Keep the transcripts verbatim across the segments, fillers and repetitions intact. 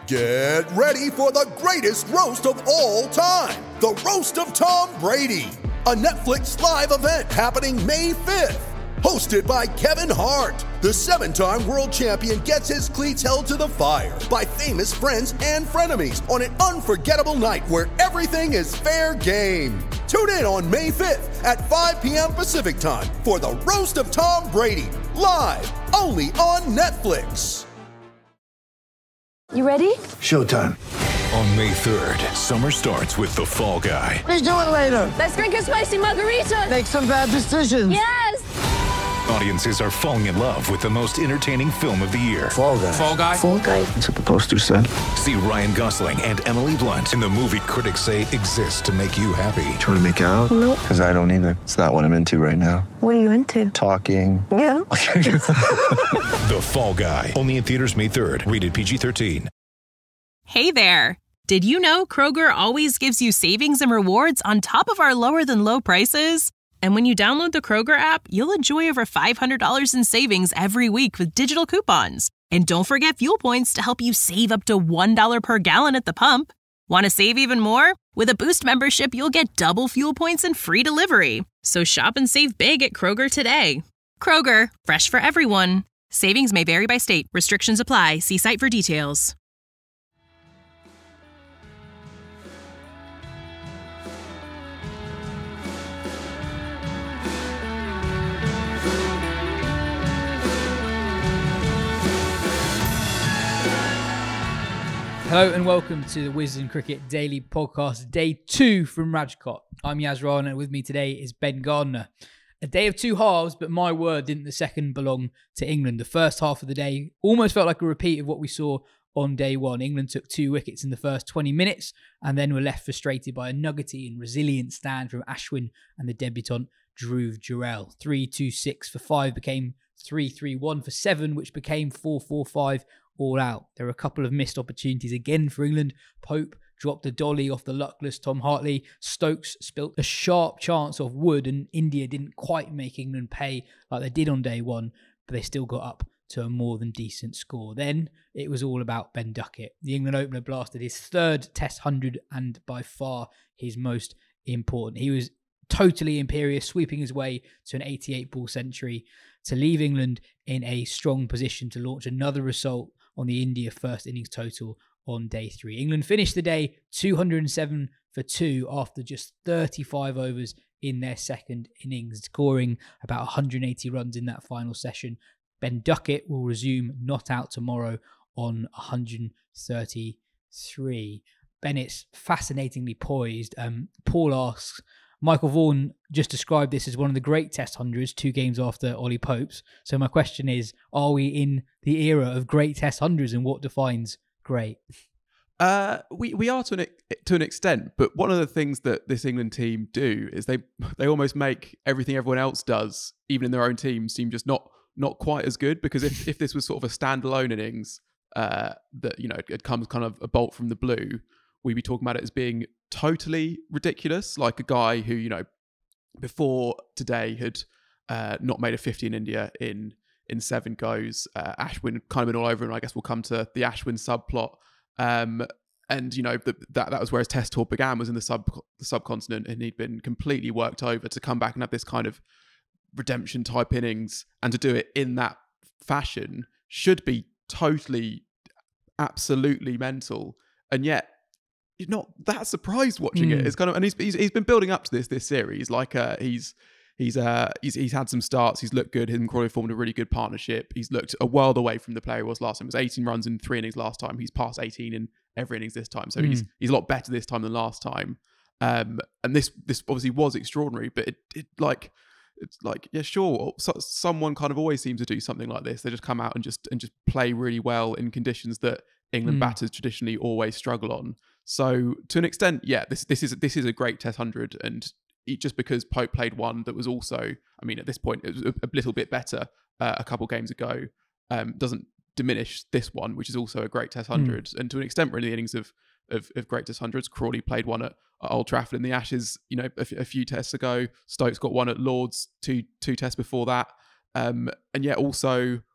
Get ready for the greatest roast of all time, the Roast of Tom Brady, a Netflix live event happening May fifth. Hosted by Kevin Hart, the seven-time world champion gets his cleats held to the fire by famous friends and frenemies on an unforgettable night where everything is fair game. Tune in on May fifth at five p.m. Pacific time for the Roast of Tom Brady, live only on Netflix. You ready? Showtime. On May third, summer starts with The Fall Guy. Let's do it later. Let's drink a spicy margarita. Make some bad decisions. Yes! Audiences are falling in love with the most entertaining film of the year. Fall Guy. Fall Guy. Fall Guy. That's what the poster said. See Ryan Gosling and Emily Blunt in the movie critics say exists to make you happy. Trying to make it out? Nope. Because I don't either. It's not what I'm into right now. What are you into? Talking. Yeah. The Fall Guy. Only in theaters May third. Rated P G thirteen. Hey there. Did you know Kroger always gives you savings and rewards on top of our lower than low prices? And when you download the Kroger app, you'll enjoy over five hundred dollars in savings every week with digital coupons. And don't forget fuel points to help you save up to one dollar per gallon at the pump. Want to save even more? With a Boost membership, you'll get double fuel points and free delivery. So shop and save big at Kroger today. Kroger, fresh for everyone. Savings may vary by state. Restrictions apply. See site for details. Hello and welcome to the Wisden Cricket Daily Podcast, day two from Rajkot. I'm Yaz Rana and with me today is Ben Gardner. A day of two halves, but my word, didn't the second belong to England. The first half of the day almost felt like a repeat of what we saw on day one. England took two wickets in the first twenty minutes and then were left frustrated by a nuggety and resilient stand from Ashwin and the debutant Dhruv Jurel. three two six for five became three three one for seven, which became four four five all out. There were a couple of missed opportunities again for England. Pope dropped a dolly off the luckless Tom Hartley. Stokes spilt a sharp chance of wood, and India didn't quite make England pay like they did on day one, but they still got up to a more than decent score. Then it was all about Ben Duckett. The England opener blasted his third Test one hundred and by far his most important. He was totally imperious, sweeping his way to an eighty-eight ball century to leave England in a strong position to launch another assault on the India first innings total on day three. England finished the day two hundred seven for two after just thirty-five overs in their second innings, scoring about one hundred eighty runs in that final session. Ben Duckett will resume not out tomorrow on one hundred thirty-three. Bennett's fascinatingly poised. Um, Paul asks, Michael Vaughan just described this as one of the great Test hundreds, two games after Ollie Pope's. So my question is, are we in the era of great Test hundreds, and what defines great? Uh, we we are to an to an extent, but one of the things that this England team do is they they almost make everything everyone else does, even in their own team, seem just not not quite as good. Because if, if this was sort of a standalone innings uh, that you know it comes kind of a bolt from the blue, we'd be talking about it as being totally ridiculous, like a guy who, you know, before today had uh, not made a fifty in India in in seven goes. Uh, Ashwin had kind of been all over, and I guess we'll come to the Ashwin subplot. Um, and, you know, the, that that was where his Test tour began, was in the, sub, the subcontinent, and he'd been completely worked over to come back and have this kind of redemption type innings, and to do it in that fashion should be totally, absolutely mental. And yet, you're not that surprised watching mm. it. It's kind of, and he's, he's he's been building up to this this series. Like uh, he's he's uh he's he's had some starts. He's looked good. Him and Crawley formed a really good partnership. He's looked a world away from the player he was last time. It was eighteen runs in three innings last time. He's past eighteen in every innings this time. So mm. he's he's a lot better this time than last time. Um, and this this obviously was extraordinary, but it, it like it's like yeah sure. So, someone kind of always seems to do something like this. They just come out and just and just play really well in conditions that England mm. batters traditionally always struggle on. So to an extent, yeah, this this is this is a great Test hundred, and it, just because Pope played one that was also, I mean, at this point it was a, a little bit better uh, a couple games ago, um, doesn't diminish this one, which is also a great Test hundred, mm. and to an extent, really, the innings of of, of great Test hundreds. Crawley played one at, at Old Trafford in the Ashes, you know, a, f- a few tests ago. Stokes got one at Lords, two two tests before that, um, and yet also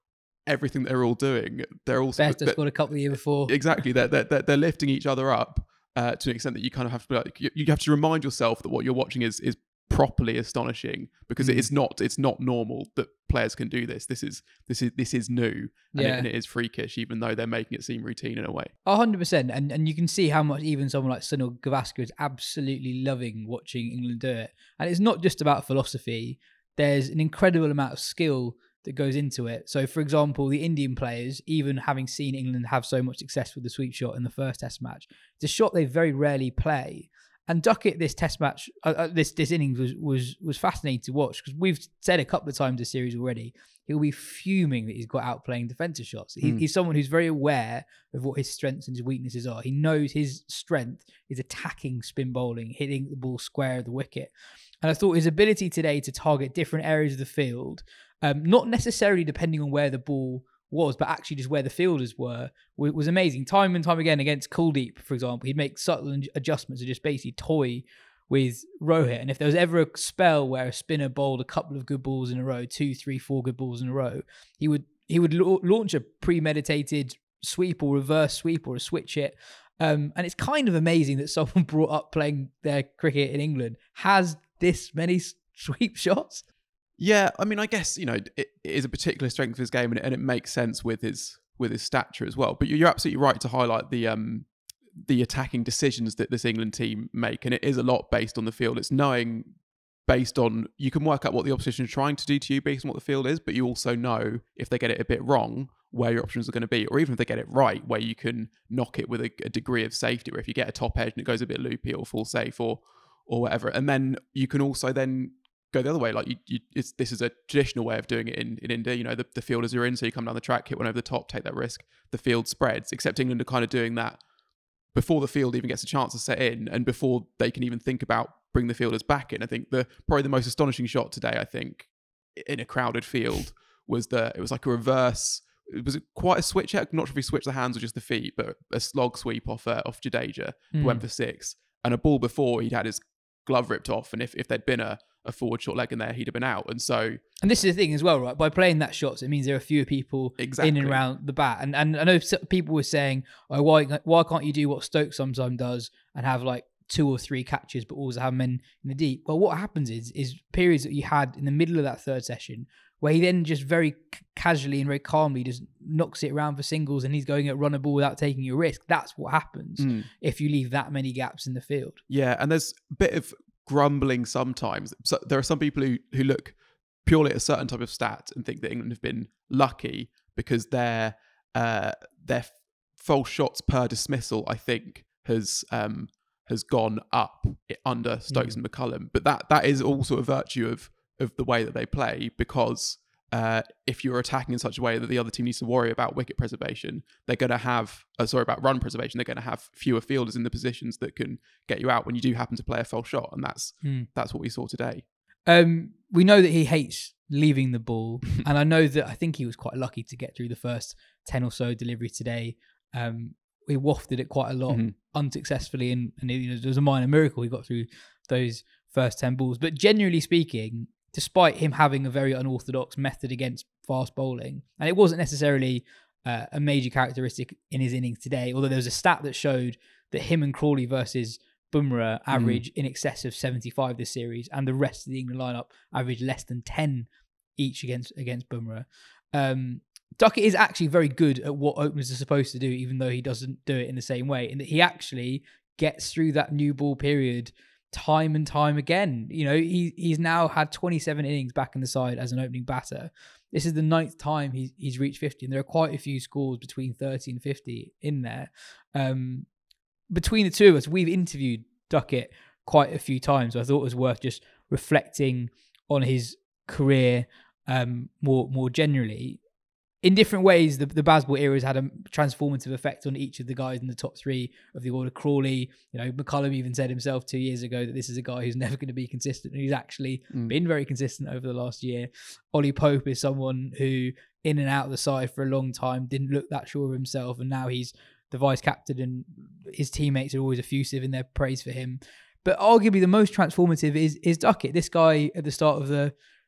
everything they're all doing. They're also Best have scored a couple of years before. Exactly. They're, they're, they're lifting each other up uh, to an extent that you kind of have to be like, you, you have to remind yourself that what you're watching is is properly astonishing, because Mm. it's not it's not normal that players can do this. This is this is this is new, and, Yeah. it, and it is freakish, even though they're making it seem routine in a way. A hundred percent, and and you can see how much even someone like Sunil Gavaskar is absolutely loving watching England do it. And it's not just about philosophy. There's an incredible amount of skill that goes into it. So, for example, the Indian players, even having seen England have so much success with the sweep shot in the first Test match, it's a shot they very rarely play. And Duckett, this Test match, uh, uh, this this innings was was was fascinating to watch, because we've said a couple of times this series already, he'll be fuming that he's got out playing defensive shots. He, Mm. He's someone who's very aware of what his strengths and his weaknesses are. He knows his strength is attacking spin bowling, hitting the ball square of the wicket. And I thought his ability today to target different areas of the field, um, not necessarily depending on where the ball was, but actually just where the fielders were, was, was amazing. Time and time again against Kuldeep, for example, he'd make subtle adjustments to just basically toy with Rohit. And if there was ever a spell where a spinner bowled a couple of good balls in a row, two, three, four good balls in a row, he would he would la- launch a premeditated sweep or reverse sweep or a switch hit. Um, and it's kind of amazing that someone brought up playing their cricket in England has this many s- sweep shots. Yeah, I mean, I guess, you know, it, it is a particular strength of his game, and it, and it makes sense with his with his stature as well. But you're absolutely right to highlight the um the attacking decisions that this England team make, and it is a lot based on the field. It's knowing, based on, you can work out what the opposition is trying to do to you based on what the field is, but you also know if they get it a bit wrong, where your options are going to be, or even if they get it right, where you can knock it with a, a degree of safety, where if you get a top edge and it goes a bit loopy, or full safe, or or whatever. And then you can also then go the other way. Like you, you it's, this is a traditional way of doing it in, in India. You know, the, the fielders are in, so you come down the track, hit one over the top, take that risk. The field spreads, except England are kind of doing that before the field even gets a chance to set in, and before they can even think about bring the fielders back in. I think the probably the most astonishing shot today, I think, in a crowded field was the, it was like a reverse, it was quite a switch. I'm not sure if he switched the hands or just the feet, but a slog sweep off uh, off Jadeja, who Mm. went for six. And a ball before, he'd had his glove ripped off, and if, if there'd been a, a forward short leg in there, he'd have been out. And so, And this is the thing as well, right? By playing that shots, it means there are fewer people in Exactly. and around the bat. And and I know s- people were saying, "Oh, why why can't you do what Stokes sometimes does and have like two or three catches, but also have men in the deep?" Well, what happens is is periods that you had in the middle of that third session where he then just very c- casually and very calmly just knocks it around for singles, and he's going at run a ball without taking a risk. That's what happens mm. if you leave that many gaps in the field. Yeah, and there's a bit of grumbling sometimes. So there are some people who, who look purely at a certain type of stat and think that England have been lucky because their uh, their false shots per dismissal, I think, has um, has gone up under Stokes Mm. and McCullum. But that that is also a virtue of of the way that they play, because uh, if you're attacking in such a way that the other team needs to worry about wicket preservation, they're going to have, uh, sorry, about run preservation, they're going to have fewer fielders in the positions that can get you out when you do happen to play a false shot. And that's Mm. that's what we saw today. Um, we know that he hates leaving the ball, and I know that I think he was quite lucky to get through the first ten or so deliveries today. Um, he wafted it quite a lot Mhm. unsuccessfully, and, and it, you know, there was a minor miracle he got through those first ten balls. But generally speaking, despite him having a very unorthodox method against fast bowling, and it wasn't necessarily uh, a major characteristic in his innings today, although there was a stat that showed that him and Crawley versus Bumrah average in excess of seventy-five this series, and the rest of the England lineup average less than ten each against against Bumrah. Um, Duckett is actually very good at what openers are supposed to do, even though he doesn't do it in the same way, in that he actually gets through that new ball period time and time again. You know, he he's now had twenty-seven innings back in the side as an opening batter. This is the ninth time he's he's reached fifty, and there are quite a few scores between thirty and fifty in there. Um, between the two of us, we've interviewed Duckett quite a few times, so I thought it was worth just reflecting on his career um, more more generally. In different ways, the, the Bazball era has had a transformative effect on each of the guys in the top three of the order. Crawley, you know, McCullum even said himself two years ago that this is a guy who's never going to be consistent, and he's actually Mm. been very consistent over the last year. Ollie Pope is someone who, in and out of the side for a long time, didn't look that sure of himself, and now he's the vice captain, and his teammates are always effusive in their praise for him. But arguably the most transformative is is Duckett. This guy at the start of the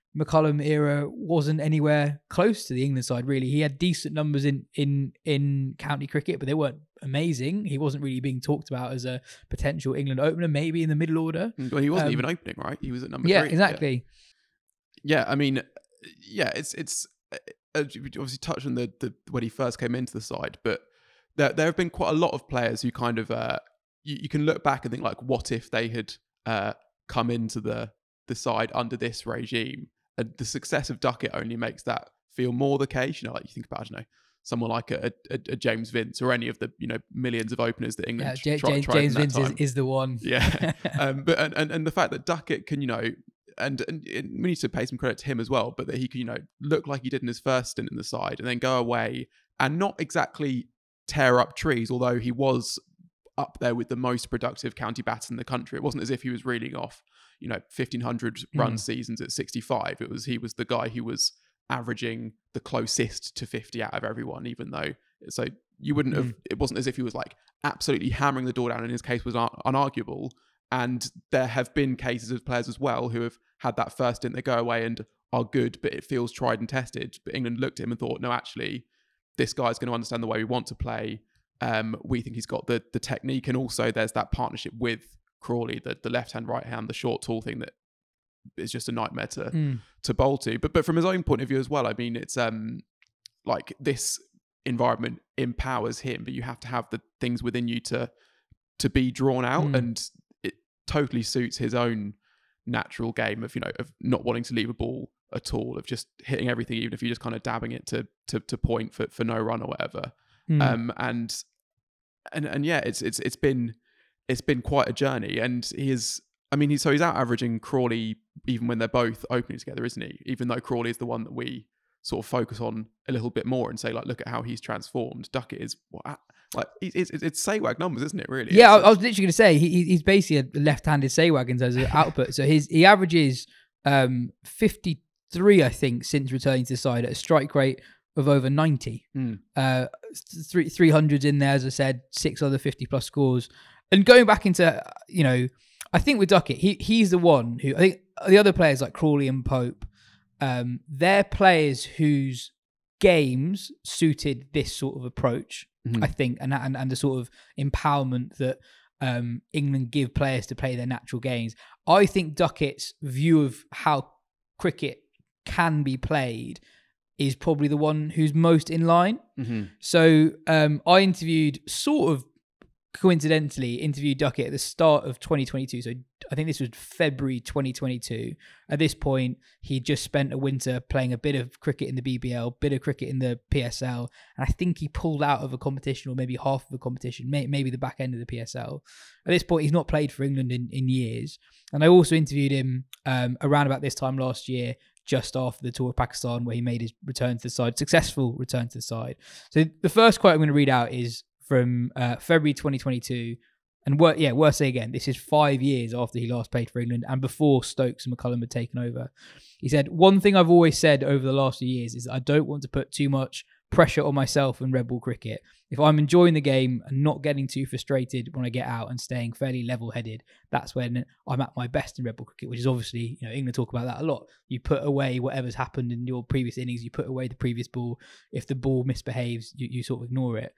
McCullum era wasn't anywhere close to the England side, really. He had decent numbers in, in, in county cricket, but they weren't amazing. He wasn't really being talked about as a potential England opener, maybe in the middle order. Well, he wasn't Um, even opening, right? He was at number Yeah, three. exactly. Yeah. yeah, I mean, yeah, it's it's uh, you obviously touched on the, the when he first came into the side, but there there have been quite a lot of players who kind of uh, you, you can look back and think like, what if they had uh, come into the the side under this regime? And the success of Duckett only makes that feel more the case. You know, like you think about, I don't know, someone like a, a, a James Vince or any of the, you know, millions of openers that England Yeah, J- try, J- tried James in that Vince is, time. is the one. Yeah. um, but and, and, and the fact that Duckett can, you know, and, and we need to pay some credit to him as well, but that he can, you know, look like he did in his first stint in the side and then go away and not exactly tear up trees, although he was up there with the most productive county batters in the country. It wasn't as if he was reeling off, you know, fifteen hundred run Mm. seasons at sixty-five. It was, he was the guy who was averaging the closest to fifty out of everyone, even though, so you wouldn't have, it wasn't as if he was like absolutely hammering the door down, and his case was un- unarguable. And there have been cases of players as well who have had that first stint, they go away and are good, but it feels tried and tested. But England looked at him and thought, no, actually, this guy's going to understand the way we want to play. Um, we think he's got the the technique, and also there's that partnership with Crawley, the, the left hand, right hand, the short tall thing that is just a nightmare to Mm. to bowl to. But but from his own point of view as well, I mean, it's um like this environment empowers him, but you have to have the things within you to to be drawn out, Mm. and it totally suits his own natural game of, you know, of not wanting to leave a ball at all, of just hitting everything, even if you're just kind of dabbing it to to to point for for no run or whatever. Mm. Um and and and yeah, it's it's it's been it's been quite a journey, and he is. I mean, he's so he's out averaging Crawley even when they're both opening together, isn't he? Even though Crawley is the one that we sort of focus on a little bit more and say, like, look at how he's transformed. Duckett is what, like it's it's, it's Saywag numbers, isn't it? Really? Yeah, I, It's- I was literally going to say he, he's basically a left-handed Saywag in terms of output. So his he averages um, fifty-three, I think, since returning to the side at a strike rate of over ninety. Mm. Uh, three three hundreds in there, as I said, six other fifty plus scores. And going back into, you know, I think with Duckett, he he's the one who I think the other players like Crawley and Pope, um, they're players whose games suited this sort of approach. Mhm. I think, and and and the sort of empowerment that um, England give players to play their natural games. I think Duckett's view of how cricket can be played is probably the one who's most in line. Mm-hmm. So um, I interviewed, sort of coincidentally, interviewed Duckett at the start of twenty twenty-two. So I think this was February twenty twenty-two. At this point, he just spent a winter playing a bit of cricket in the B B L, bit of cricket in the P S L. And I think he pulled out of a competition, or maybe half of a competition, may, maybe the back end of the P S L. At this point, he's not played for England in, in years. And I also interviewed him um, around about this time last year, just after the tour of Pakistan, where he made his return to the side, successful return to the side. So the first quote I'm going to read out is from uh, February twenty twenty-two. And wor- yeah, worth saying again, this is five years after he last played for England and before Stokes and McCullum had taken over. He said, "One thing I've always said over the last few years is that I don't want to put too much pressure on myself and red ball cricket. If I'm enjoying the game and not getting too frustrated when I get out and staying fairly level-headed, that's when I'm at my best in red ball cricket," which is obviously, you know, England talk about that a lot. You put away whatever's happened in your previous innings, you put away the previous ball. If the ball misbehaves, you, you sort of ignore it.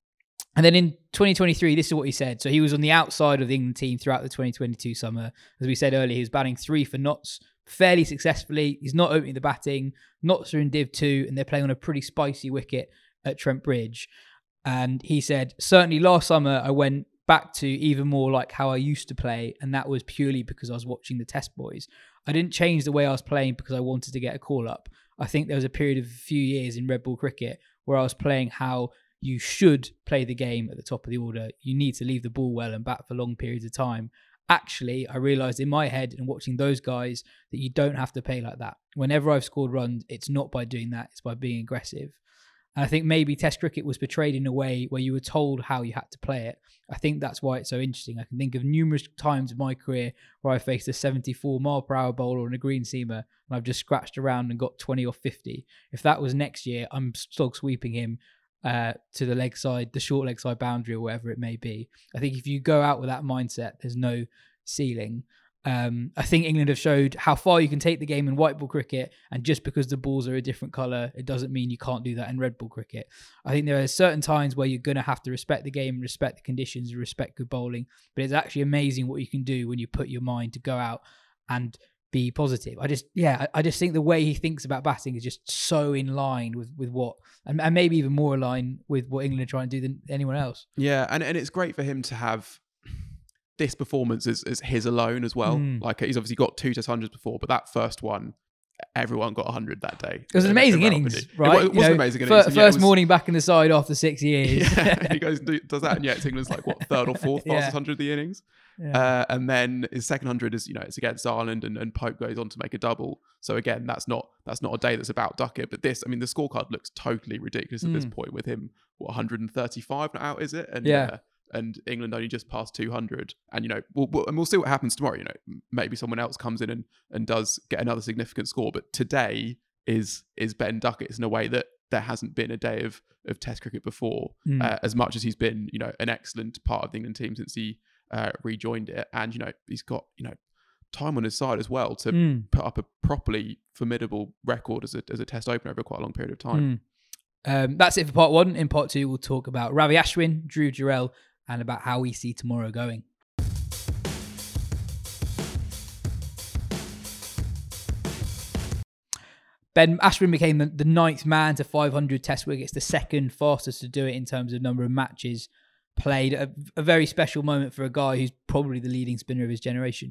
And then in twenty twenty-three, this is what he said. So he was on the outside of the England team throughout the twenty twenty-two summer. As we said earlier, he was batting three for Notts fairly successfully. He's not opening the batting. Notts are in Div two, and they're playing on a pretty spicy wicket at Trent Bridge. And he said, certainly last summer, I went back to even more like how I used to play, and that was purely because I was watching the Test boys. I didn't change the way I was playing because I wanted to get a call up. I think there was a period of a few years in red ball cricket where I was playing how you should play the game at the top of the order. You need to leave the ball well and bat for long periods of time. Actually, I realised in my head and watching those guys that you don't have to play like that. Whenever I've scored runs, it's not by doing that, it's by being aggressive. And I think maybe Test cricket was portrayed in a way where you were told how you had to play it. I think that's why it's so interesting. I can think of numerous times in my career where I faced a seventy-four mile per hour bowler on a green seamer and I've just scratched around and got twenty or fifty. If that was next year, I'm still sweeping him uh, to the leg side, the short leg side boundary or whatever it may be. I think if you go out with that mindset, there's no ceiling. Um, I think England have showed how far you can take the game in white ball cricket, and just because the balls are a different colour, it doesn't mean you can't do that in red ball cricket. I think there are certain times where you're going to have to respect the game, respect the conditions, respect good bowling, but it's actually amazing what you can do when you put your mind to go out and be positive. I just, yeah, I just think the way he thinks about batting is just so in line with, with what, and, and maybe even more in line with what England are trying to do than anyone else. Yeah, and, and it's great for him to have this performance is, is his alone as well. Mm. Like he's obviously got two test hundreds before, but that first one, everyone got one hundred that day. It was an amazing Around, innings, it? right? It, it was you know, an amazing fir- innings. and First yeah, it was, morning back in the side after six years. Yeah, he goes and do, does that, and yet England's like what third or fourth Yeah. fastest hundred of the innings. Yeah. Uh, and then his second hundred is, you know, it's against Ireland, and, and Pope goes on to make a double. So again, that's not that's not a day that's about Duckett. But this, I mean, the scorecard looks totally ridiculous at this Mm. point with him. What one hundred thirty-five out is it? And Yeah. uh, and England only just passed two hundred. And you know, we'll, we'll and we'll see what happens tomorrow. You know, maybe someone else comes in and and does get another significant score. But today is is Ben Duckett's in a way that there hasn't been a day of of Test cricket before. Mm. Uh, as much as he's been, you know, an excellent part of the England team since he uh, rejoined it, and you know, he's got, you know, time on his side as well to Mm. put up a properly formidable record as a as a Test opener over quite a long period of time. Mm. Um, that's it for part one. In part two, we'll talk about Ravi Ashwin, Dhruv Jurel, and about how we see tomorrow going. Ben Ashwin became the, the ninth man to five hundred Test wickets, the second fastest to do it in terms of number of matches played. A, a very special moment for a guy who's probably the leading spinner of his generation.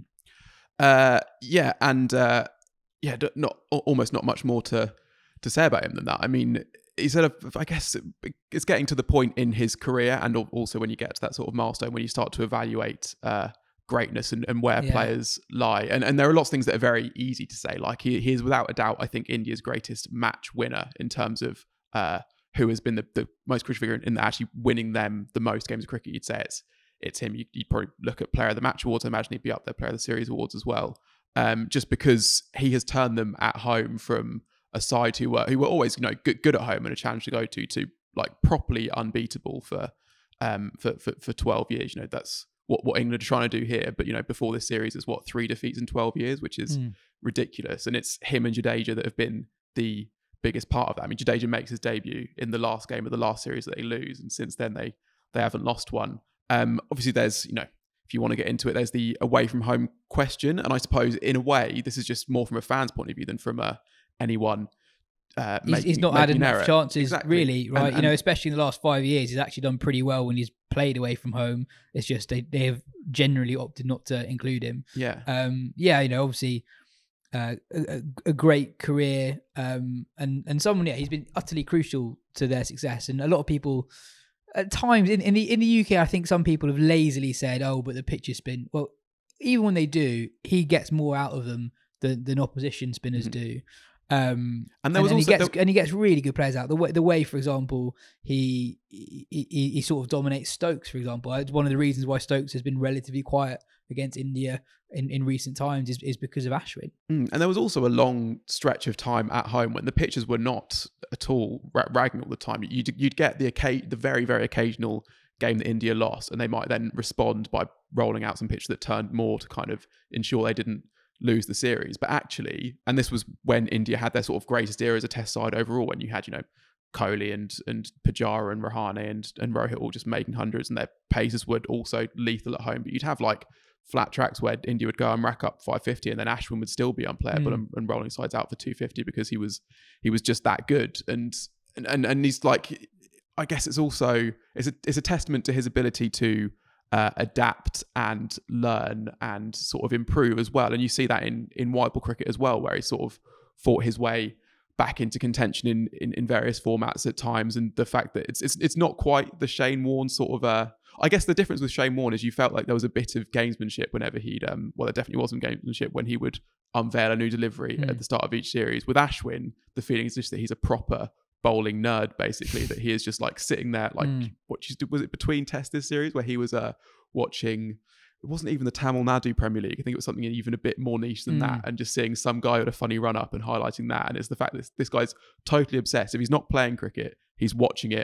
Uh, yeah, and uh, yeah, d- not almost not much more to to say about him than that. I mean, he sort of, I guess, it's getting to the point in his career, and also when you get to that sort of milestone when you start to evaluate uh, greatness and, and where Yeah. players lie. And and there are lots of things that are very easy to say. Like he, he is without a doubt, I think, India's greatest match winner in terms of uh, who has been the, the most crucial figure in, in actually winning them the most games of cricket. You'd say it's it's him. You, you'd probably look at Player of the Match awards. I imagine he'd be up there, Player of the Series awards as well. Um, just because he has turned them at home from a side who were who were always, you know, good, good at home and a challenge to go to to like properly unbeatable for um for, for for twelve years. You know, that's what what England are trying to do here. But you know, before this series is what three defeats in twelve years, which is Mm. ridiculous. And it's him and Jadeja that have been the biggest part of that. I mean, Jadeja makes his debut in the last game of the last series that they lose, and since then they they haven't lost one. Um, obviously, there's, you know, if you want to get into it, there's the away from home question, and I suppose in a way this is just more from a fan's point of view than from a anyone. Uh, He's, making, he's not making had an enough error. chances, Exactly. really, right? And- you know, and- especially in the last five years, he's actually done pretty well when he's played away from home. It's just they, they have generally opted not to include him. yeah, Um, yeah, you know, obviously uh, a, a great career, um, and and someone, yeah, he's been utterly crucial to their success. And a lot of people, at times in, in the in the U K, I think some people have lazily said, "Oh, but the pitch is spin." Well, even when they do, he gets more out of them than, than opposition spinners Mm-hmm. do. Um, And there was he also- gets, there- and he gets really good players out. The way, the way, for example, he, he he he sort of dominates Stokes. For example, it's one of the reasons why Stokes has been relatively quiet against India in, in recent times is, is because of Ashwin. Mm, and there was also a long stretch of time at home when the pitches were not at all ra- ragging all the time. You'd, you'd get the occa- the very, very occasional game that India lost, and they might then respond by rolling out some pitch that turned more to kind of ensure they didn't lose the series. But actually, and this was when India had their sort of greatest era as a test side overall, when you had, you know, Kohli and and Pujara and Rahane and, and Rohit all just making hundreds, and their paces would also lethal at home. But you'd have like flat tracks where India would go and rack up five fifty, and then Ashwin would still be unplayable Mm. and, and rolling sides out for two fifty because he was he was just that good. And and and, and he's like, I guess it's also it's a it's a testament to his ability to uh, adapt and learn and sort of improve as well. And you see that in in white ball cricket as well, where he sort of fought his way back into contention in, in, in various formats at times. And the fact that it's it's it's not quite the Shane Warne sort of uh I guess the difference with Shane Warne is you felt like there was a bit of gamesmanship whenever he'd um well there definitely wasn't gamesmanship when he would unveil a new delivery Mm. at the start of each series. With Ashwin, the feeling is just that he's a proper bowling nerd, basically, that he is just like sitting there like Mm. what you was it between test this series where he was uh watching, it wasn't even the Tamil Nadu Premier League, I think it was something even a bit more niche than Mm. that, and just seeing some guy with a funny run up and highlighting that. And it's the fact that this, this guy's totally obsessed. If he's not playing cricket, he's watching it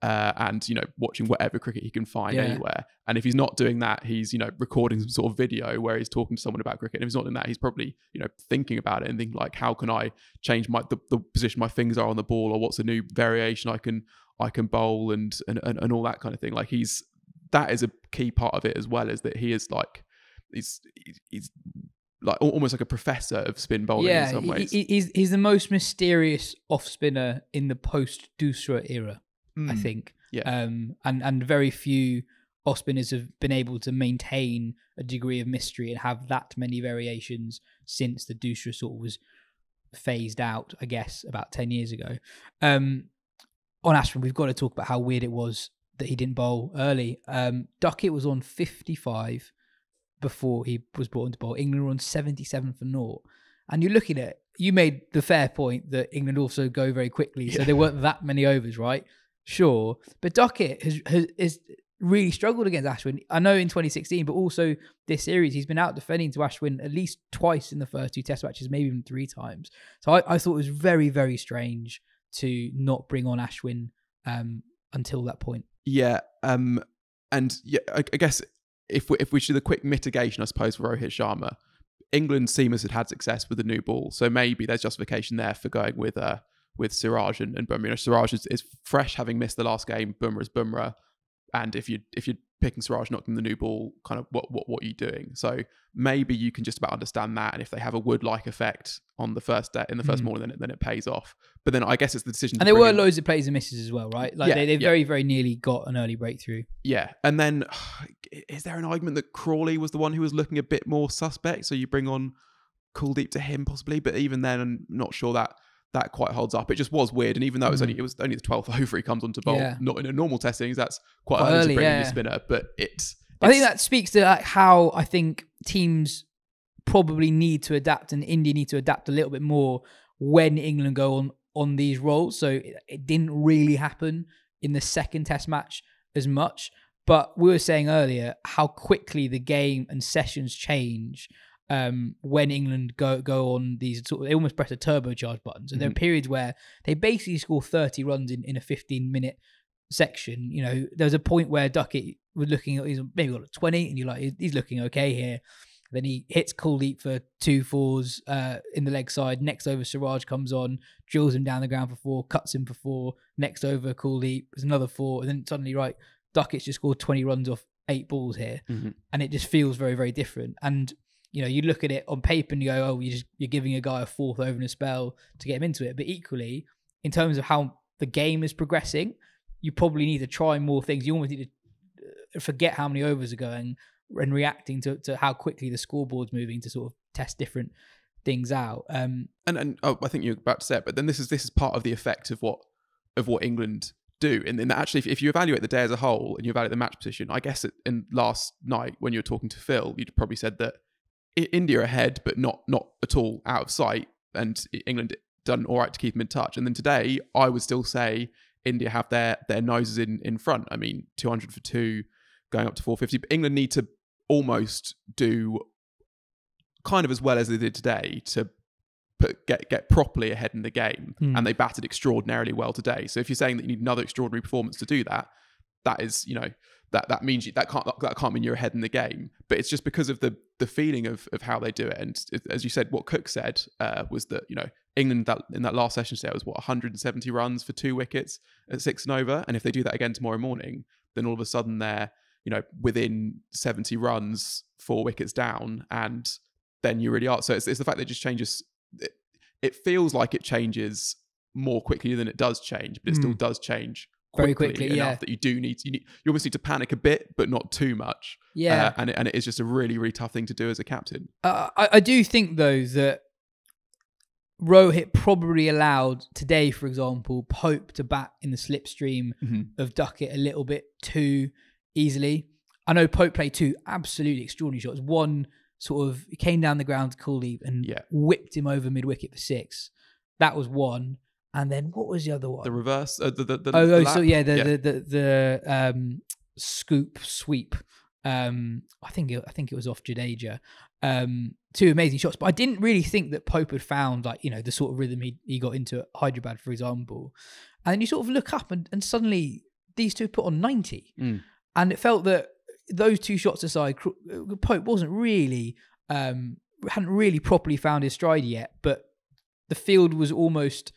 uh, and, you know, watching whatever cricket he can find Yeah. anywhere. And if he's not doing that, he's, you know, recording some sort of video where he's talking to someone about cricket. And if he's not doing that, he's probably, you know, thinking about it and thinking like, how can I change my the, the position my fingers are on the ball, or what's a new variation I can I can bowl, and and, and and all that kind of thing. Like he's that is a key part of it as well, is that he is like he's he's like almost like a professor of spin bowling yeah, in some ways. he- he's he's the most mysterious off spinner in the post Dusra era, I Mm. think. Yeah. Um, and and very few off spinners have been able to maintain a degree of mystery and have that many variations since the Dusra sort of was phased out, I guess, about ten years ago. Um, on Ashwin, we've got to talk about how weird it was that he didn't bowl early. Um, Duckett was on fifty-five before he was brought into bowl. England were on seventy-seven for naught. And you're looking at, you made the fair point that England also go very quickly. So Yeah. there weren't that many overs, right? Sure. But Duckett has, has, has really struggled against Ashwin. I know in twenty sixteen, but also this series, he's been out defending to Ashwin at least twice in the first two test matches, maybe even three times. So I, I thought it was very, very strange to not bring on Ashwin um, until that point. Yeah, um, and yeah, I, I guess if we if we should do the quick mitigation, I suppose, for Rohit Sharma, England seamers had had success with the new ball, so maybe there's justification there for going with uh with Siraj and, and Bumrah. You know, Siraj is, is fresh, having missed the last game. Bumrah's Bumrah, and if you if you're picking Siraj, not giving the new ball, kind of what what what are you doing? So maybe you can just about understand that, and if they have a wood-like effect on the first day in the first Mm. morning, then it, then it pays off. But then I guess it's the decision. And to there bring were in- loads of plays and misses as well, right? Like Yeah, they, they yeah. very, very nearly got an early breakthrough. Yeah, and then is there an argument that Crawley was the one who was looking a bit more suspect? So you bring on Kuldeep to him possibly, but even then, I'm not sure that that quite holds up. It just was weird, and even though it was Mhm. only it was only the twelfth over he comes onto bowl, Yeah. not in a normal testing, that's quite, Quite early, early, to bring in yeah. your spinner. But it's, I think it's- that speaks to like, how I think teams probably need to adapt, and India need to adapt a little bit more when England go on on these roles. So it, it didn't really happen in the second test match as much. But we were saying earlier how quickly the game and sessions change um, when England go go on these sort of, they almost press a turbocharge button. So there are Mhm. periods where they basically score thirty runs in, in a fifteen minute section. You know, there was a point where Duckett was looking at, he's maybe got a twenty, and you're like, he's looking okay here. Then he hits Kuldeep for two fours uh, in the leg side. Next over, Siraj comes on, drills him down the ground for four, cuts him for four. Next over, Kuldeep, there's another four. And then suddenly, right, Duckett's just scored twenty runs off eight balls here. Mhm. And it just feels very, very different. And, you know, you look at it on paper and you go, oh, you just, you're giving a guy a fourth over in a spell to get him into it. But equally, in terms of how the game is progressing, you probably need to try more things. You almost need to forget how many overs are going and reacting to, to how quickly the scoreboard's moving to sort of test different things out. Um, and and oh, I think you're about to say it, but then this is this is part of the effect of what of what England do. And, and actually, if, if you evaluate the day as a whole and you evaluate the match position, I guess it, in last night when you were talking to Phil, you'd probably said that I- India ahead, but not not at all out of sight, and England done all right to keep them in touch. And then today, I would still say India have their their noses in in front. I mean, two hundred for two, going up to four fifty. But England need to almost do kind of as well as they did today to put, get get properly ahead in the game, Hmm. and they batted extraordinarily well today. So if you're saying that you need another extraordinary performance to do that, that is, you know, that that means you, that can't that can't mean you're ahead in the game. But it's just because of the the feeling of of how they do it. And it, as you said, what Cook said uh, was that, you know, England that in that last session today was what one hundred seventy runs for two wickets at six and over, and if they do that again tomorrow morning, then all of a sudden they're, you know, within seventy runs, four wickets down, and then you really are. So it's, it's the fact that it just changes. It, it feels like it changes more quickly than it does change, but it still Mm. does change Very quickly, quickly, enough yeah. that you do need, you need, you almost need to panic a bit, but not too much. Yeah. Uh, and it, and it is just a really, really tough thing to do as a captain. Uh, I, I do think, though, that Rohit probably allowed today, for example, Pope to bat in the slipstream Mhm. of Duckett a little bit too easily. I know Pope played two absolutely extraordinary shots. One sort of came down the ground to Kuldeep and Yeah. whipped him over mid-wicket for six. That was one. And then what was the other one? The reverse, uh, the, the, the, oh, the oh lap? so yeah, the the the, the um, scoop sweep. Um, I think it, I think it was off Jadeja. Um, two amazing shots, but I didn't really think that Pope had found, like, you know, the sort of rhythm he he got into at Hyderabad, for example. And then you sort of look up and, and suddenly these two put on ninety. Mm. And it felt that those two shots aside, Pope wasn't really, um, hadn't really properly found his stride yet, but the field was almost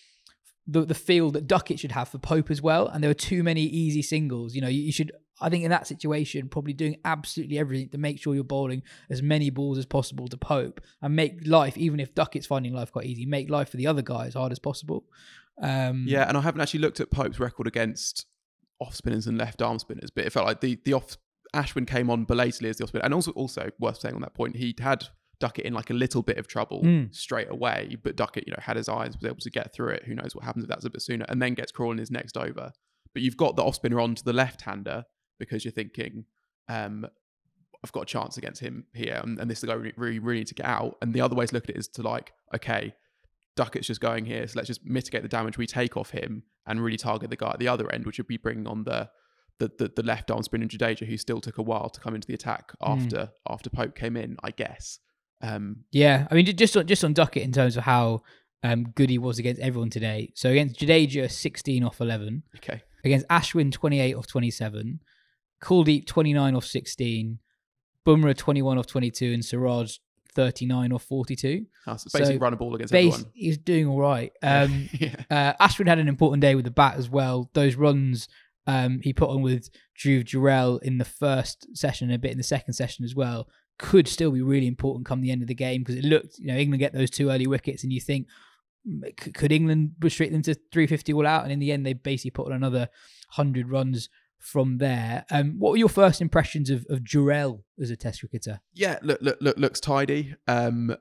the the field that Duckett should have for Pope as well. And there were too many easy singles. You know, you, you should, I think in that situation, probably doing absolutely everything to make sure you're bowling as many balls as possible to Pope and make life, even if Duckett's finding life quite easy, make life for the other guy as hard as possible. Um, yeah, and I haven't actually looked at Pope's record against off spinners and left arm spinners, but it felt like the the off Ashwin came on belatedly as the off spinner, and also also worth saying on that point, he had Duckett in like a little bit of trouble mm. straight away, but Duckett, you know, had his eyes, was able to get through it. Who knows what happens if that's a bit sooner, and then gets crawling his next over. But you've got the off spinner on to the left hander because you're thinking, um, I've got a chance against him here, and, and this is the guy we really, really need to get out. And the other way to look at it is to like, okay, Duckett's just going here, so let's just mitigate the damage we take off him and really target the guy at the other end, which would be bringing on the the the, the left arm spinner Jadeja, who still took a while to come into the attack after mm. after Pope came in, I guess. Um, yeah, I mean, just on, just on Duckett in terms of how um, good he was against everyone today. So against Jadeja, sixteen off eleven. Okay. Against Ashwin, twenty-eight off twenty-seven. Kuldeep, twenty-nine off sixteen. Bumrah, twenty-one off twenty-two. And Siraj, thirty-nine off forty-two. Oh, so basically so run a ball against base, everyone. He was doing all right. Um, yeah. uh, Ashwin had an important day with the bat as well. Those runs um, he put on with Dhruv Jurel in the first session and a bit in the second session as well could still be really important come the end of the game, because it looked, you know, England get those two early wickets and you think, could England restrict them to three fifty all out? And in the end, they basically put on another one hundred runs from there. Um, what were your first impressions of, of Jurel as a Test cricketer? Yeah, look, look, look looks tidy. Um,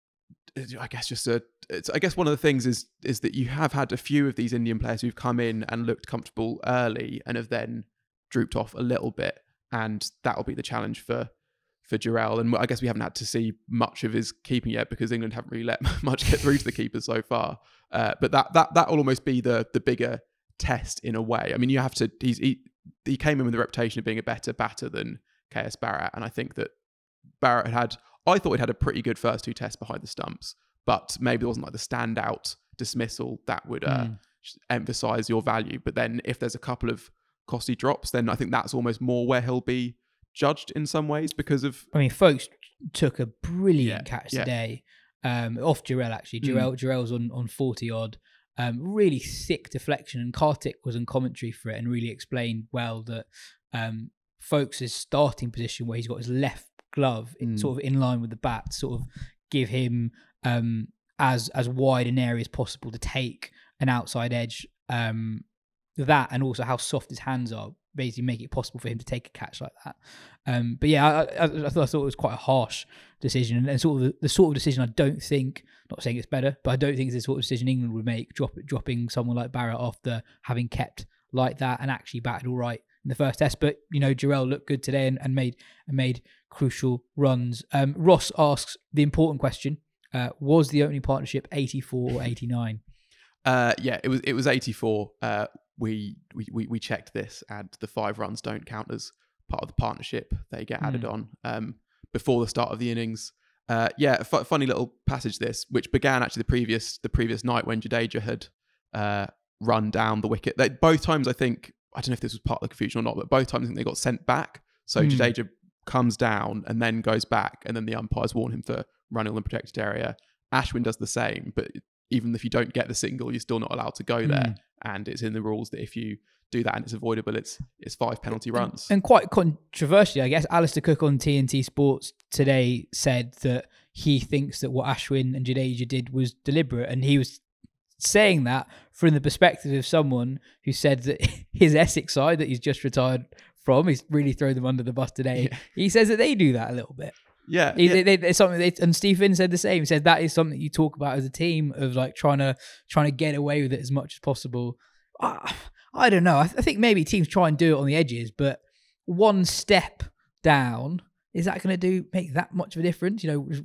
I guess just a. It's, I guess one of the things is is that you have had a few of these Indian players who've come in and looked comfortable early and have then drooped off a little bit, and that'll be the challenge for for Jurel. And I guess we haven't had to see much of his keeping yet because England haven't really let much get through to the keepers so far. Uh, but that that that will almost be the the bigger test in a way. I mean, you have to. He's he, he came in with the reputation of being a better batter than K S Bharat, and I think that Bharat had had. I thought it had a pretty good first two tests behind the stumps, but maybe it wasn't like the standout dismissal that would uh, mm. emphasise your value. But then if there's a couple of costly drops, then I think that's almost more where he'll be judged in some ways because of... I mean, folks took a brilliant yeah, catch yeah. today, um, off Jurel actually. Jurel, mm. Jurel's on, on forty odd. Um, really thick deflection, and Kartik was on commentary for it and really explained well that um, folks' starting position where he's got his left glove mm. sort of in line with the bat, sort of give him um, as as wide an area as possible to take an outside edge. Um, that and also how soft his hands are basically make it possible for him to take a catch like that. Um, but yeah, I, I, I, thought, I thought it was quite a harsh decision, and, and sort of the, the sort of decision I don't think, not saying it's better, but I don't think it's the sort of decision England would make, drop, dropping someone like Bharat after having kept like that and actually batted all right in the first test. But you know, Jurel looked good today and, and made and made crucial runs. Um, Ross asks the important question: uh, was the opening partnership eighty-four or eighty-nine? Uh, yeah, it was. It was eighty-four. Uh, we, we we we checked this, and the five runs don't count as part of the partnership. They get added mm. on um, before the start of the innings. Uh, yeah, f- funny little passage this, which began actually the previous the previous night when Jadeja had uh, run down the wicket. They, both times, I think, I don't know if this was part of the confusion or not, but both times I think they got sent back. So mm. Jadeja comes down and then goes back, and then the umpires warn him for running on the protected area. Ashwin does the same, but even if you don't get the single, you're still not allowed to go there. Mm. And it's in the rules that if you do that and it's avoidable, it's it's five penalty runs. And, and quite controversially, I guess, Alistair Cook on T N T Sports today said that he thinks that what Ashwin and Jadeja did was deliberate. And he was saying that from the perspective of someone who said that his Essex side that he's just retired from, he's really thrown them under the bus today. Yeah. He says that they do that a little bit. Yeah, he, yeah. They, they, it's something. They, and Steve Finn said the same. He said that is something you talk about as a team of like trying to trying to get away with it as much as possible. I, I don't know. I, th- I think maybe teams try and do it on the edges, but one step down, is that going to do make that much of a difference? You know?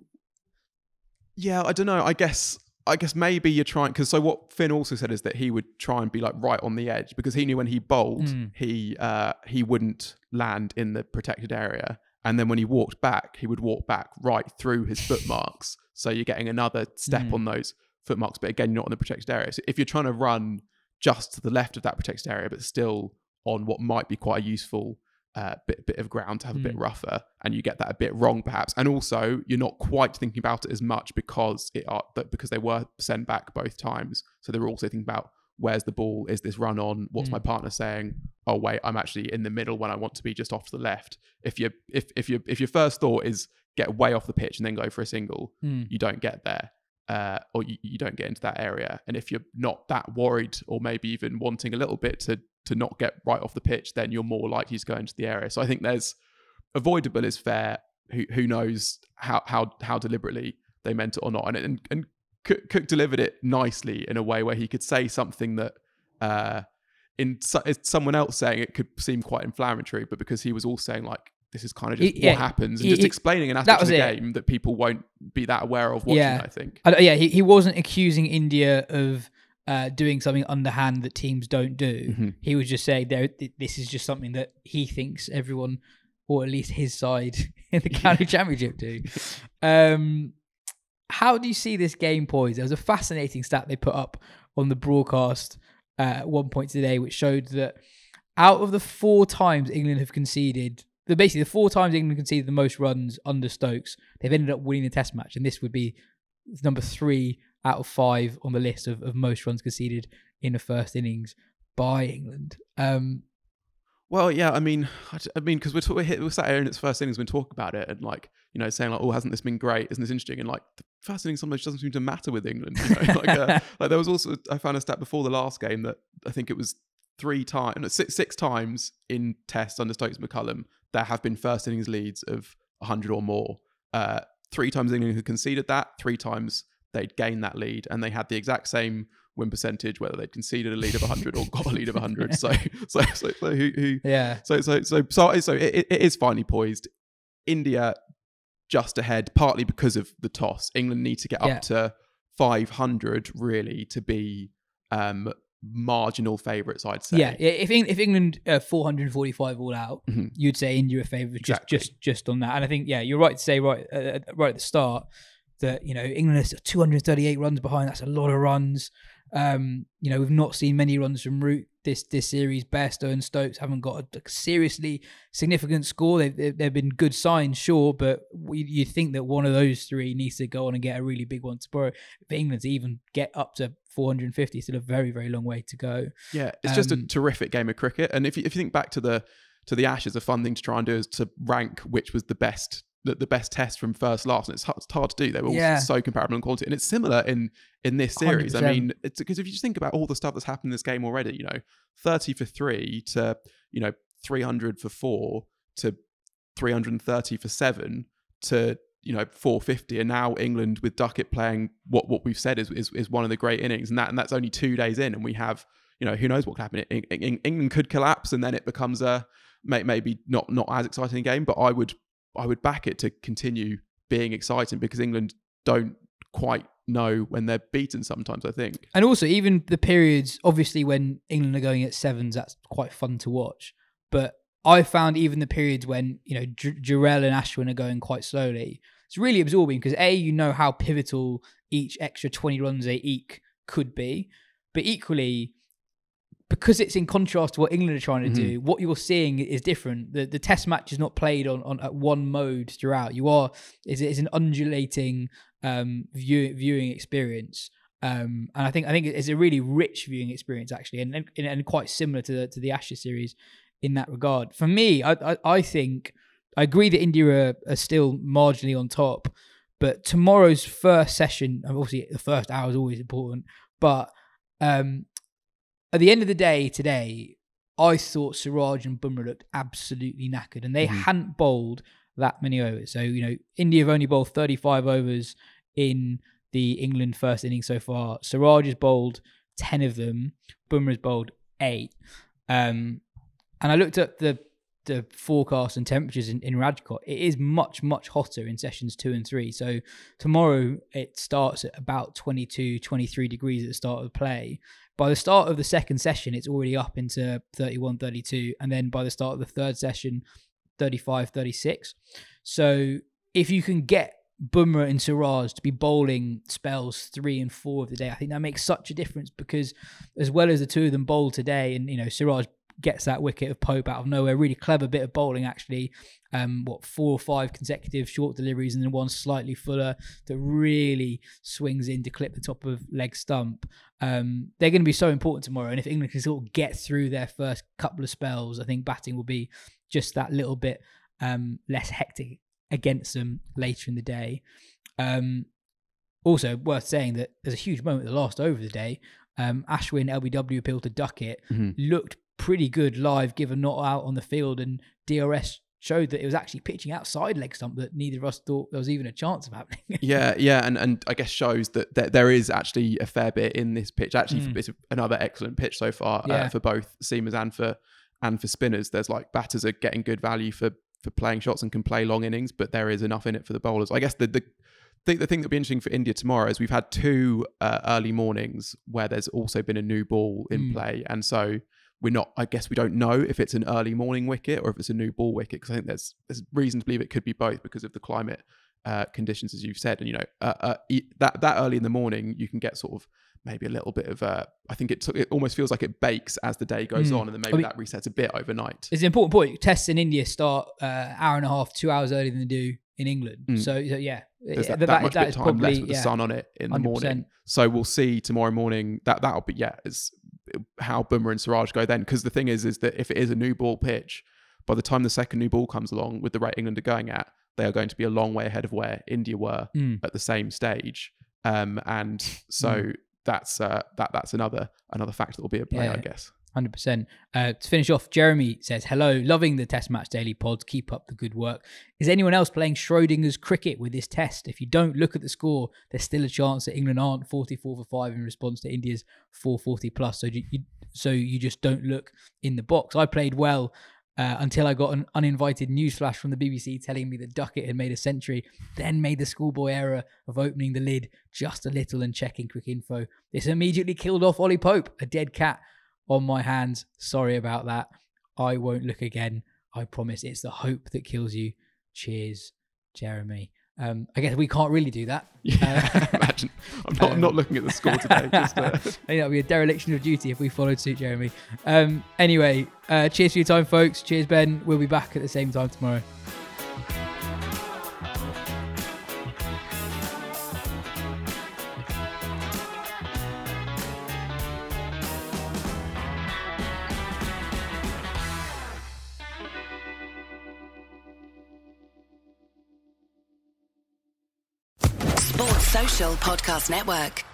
Yeah, I don't know. I guess I guess maybe you're trying, because so what Finn also said is that he would try and be like right on the edge, because he knew when he bowled, mm. he uh, he wouldn't land in the protected area. And then when he walked back, he would walk back right through his footmarks. So you're getting another step mm. on those footmarks. But again, you're not in the protected area. So if you're trying to run just to the left of that protected area, but still on what might be quite a useful uh, bit bit of ground to have a Mm. bit rougher, and you get that a bit wrong perhaps. And also you're not quite thinking about it as much because it are but because they were sent back both times, so they were also thinking about where's the ball, is this run on, what's Mm. my partner saying, oh wait, I'm actually in the middle when I want to be just off to the left. If you if if you if your first thought is get way off the pitch and then go for a single, Mm. you don't get there. Uh, or you, you don't get into that area. And if you're not that worried, or maybe even wanting a little bit to to not get right off the pitch, then you're more likely to go into the area. So I think there's avoidable is fair. Who who knows how how how deliberately they meant it or not. And and, and Cook, Cook delivered it nicely in a way where he could say something that uh, in so, someone else saying it could seem quite inflammatory, but because he was all saying like, this is kind of just He- yeah, what happens, and he- just he- explaining an that aspect of was the it. game that people won't be that aware of watching, Yeah. I think. I, yeah, he, he wasn't accusing India of uh, doing something underhand that teams don't do. Mm-hmm. He was just saying there, this is just something that he thinks everyone, or at least his side in the county championship, do. Um, how do you see this game poised? There was a fascinating stat they put up on the broadcast uh, at one point today, which showed that out of the four times England have conceded, the basically the four times England conceded the most runs under Stokes, they've ended up winning the Test match, and this would be number three out of five on the list of, of most runs conceded in the first innings by England. Um, Well, yeah, I mean, I, I mean, because we're, we're, hit, we're sat here in its first innings, we're talking about it, and like, you know, saying like, oh, hasn't this been great? Isn't this interesting? And like, the first innings sometimes doesn't seem to matter with England. You know? like, uh, like there was also, I found a stat before the last game that I think it was three times, six, six times in Tests under Stokes McCullum, there have been first innings leads of one hundred or more. Uh, three times England had conceded that, three times they'd gained that lead, and they had the exact same win percentage, whether they'd conceded a lead of one hundred or got a lead of one hundred. So, so, so, so who, who, yeah. so, so, so, so, so it, it is finely poised. India just ahead, partly because of the toss. England need to get Yeah. up to five hundred really to be um, marginal favourites, I'd say. Yeah, if Eng- if England uh, four hundred forty-five all out, Mhm. you'd say India are favourites just, Exactly. just just on that. And I think yeah, you're right to say right uh, right at the start that you know England is two hundred thirty-eight runs behind. That's a lot of runs. Um, you know we've not seen many runs from Root this this series. Bairstow and Stokes haven't got a seriously significant score. They've they've, they've been good signs, sure, but we, you think that one of those three needs to go on and get a really big one tomorrow for England to even get up to four hundred fifty. Still a very very long way to go. Yeah, it's just a Um, terrific game of cricket. And if you, if you think back to the to the Ashes, a fun thing to try and do is to rank which was the best the, the best test from first last, and it's hard, it's hard to do. They were all Yeah. so comparable in quality, and it's similar in in this series. I one hundred mean, it's because if you just think about all the stuff that's happened in this game already, you know, thirty for three to you know three hundred for four to three hundred thirty for seven to you know four fifty, and now England with Duckett playing what what we've said is is, is one of the great innings, and that and that's only two days in, and we have you know who knows what could happen. Eng- Eng- England could collapse, and then it becomes a may- maybe not not as exciting a game, but I would I would back it to continue being exciting because England don't quite know when they're beaten sometimes, I think. And also, even the periods, obviously, when England are going at sevens, that's quite fun to watch. But I found even the periods when, you know, J- Jarrell and Ashwin are going quite slowly, it's really absorbing because A, you know how pivotal each extra twenty runs they eke could be. But equally, because it's in contrast to what England are trying to Mm-hmm. do, what you're seeing is different. The the test match is not played on, on at one mode throughout. You are is it's an undulating um, view, viewing experience, um, and I think I think it's a really rich viewing experience actually, and and, and quite similar to the, to the Ashes series in that regard. For me, I I, I think I agree that India are, are still marginally on top, but tomorrow's first session, obviously the first hour is always important, but um, at the end of the day today, I thought Siraj and Bumrah looked absolutely knackered, and they Mm-hmm. hadn't bowled that many overs. So, you know, India have only bowled thirty-five overs in the England first innings so far. Siraj has bowled ten of them. Bumrah's bowled eight. Um, and I looked at the the forecast and temperatures in, in Rajkot. It is much, much hotter in sessions two and three. So tomorrow it starts at about twenty-two, twenty-three degrees at the start of the play. By the start of the second session, it's already up into thirty-one, thirty-two. And then by the start of the third session, thirty-five, thirty-six. So if you can get Bumrah and Siraj to be bowling spells three and four of the day, I think that makes such a difference because as well as the two of them bowled today, and you know Siraj gets that wicket of Pope out of nowhere. Really clever bit of bowling, actually. Um, what, four or five consecutive short deliveries and then one slightly fuller that really swings in to clip the top of leg stump. Um, they're going to be so important tomorrow. And if England can sort of get through their first couple of spells, I think batting will be just that little bit um, less hectic against them later in the day. Um, also, worth saying that there's a huge moment at the last over of the day. Um, Ashwin, L B W appealed to Duckett, Mm-hmm. looked pretty good live, given not out on the field, and D R S showed that it was actually pitching outside leg stump that neither of us thought there was even a chance of happening. Yeah, yeah, and, and I guess shows that th- there is actually a fair bit in this pitch. Actually, Mm. it's another excellent pitch so far Yeah. uh, for both seamers and for and for spinners. There's like batters are getting good value for for playing shots and can play long innings, but there is enough in it for the bowlers. I guess the the think the thing that'll be interesting for India tomorrow is we've had two uh, early mornings where there's also been a new ball in Mm. play, and so we're not. I guess we don't know if it's an early morning wicket or if it's a new ball wicket, because I think there's there's reason to believe it could be both because of the climate uh, conditions, as you've said. And you know, uh, uh, e- that that early in the morning, you can get sort of maybe a little bit of. Uh, I think it took, it almost feels like it bakes as the day goes Mm. on, and then maybe I mean- that resets a bit overnight. It's an important point. Tests in India start uh, hour and a half, two hours earlier than they do in England. Mm. So, so yeah, There's Yeah, that, that, much bit is time probably, less with the yeah, sun on it in the one hundred morning. percent. So we'll see tomorrow morning that that'll be yeah is how Bumrah and Siraj go then. Because the thing is, is that if it is a new ball pitch, by the time the second new ball comes along with the rate England are going at, they are going to be a long way ahead of where India were Mm. at the same stage. Um, and so Mm. that's uh, that that's another another factor that will be at play, Yeah. I guess. one hundred percent. Uh, to finish off, Jeremy says, hello, loving the Test Match Daily pods. Keep up the good work. Is anyone else playing Schrodinger's cricket with this test? If you don't look at the score, there's still a chance that England aren't forty-four for five in response to India's four forty plus. So you, you, so you just don't look in the box. I played well uh, until I got an uninvited newsflash from the B B C telling me that Duckett had made a century, then made the schoolboy error of opening the lid just a little and checking quick info. This immediately killed off Ollie Pope, a dead cat on my hands. Sorry about that. I won't look again. I promise. It's the hope that kills you. Cheers, Jeremy. Um, I guess we can't really do that. Yeah, Uh, imagine. I'm not, I'm not looking at the score today. Just, uh, I think that would be a dereliction of duty if we followed suit, Jeremy. Um, anyway, uh, cheers for your time, folks. Cheers, Ben. We'll be back at the same time tomorrow. Sports Social Podcast Network.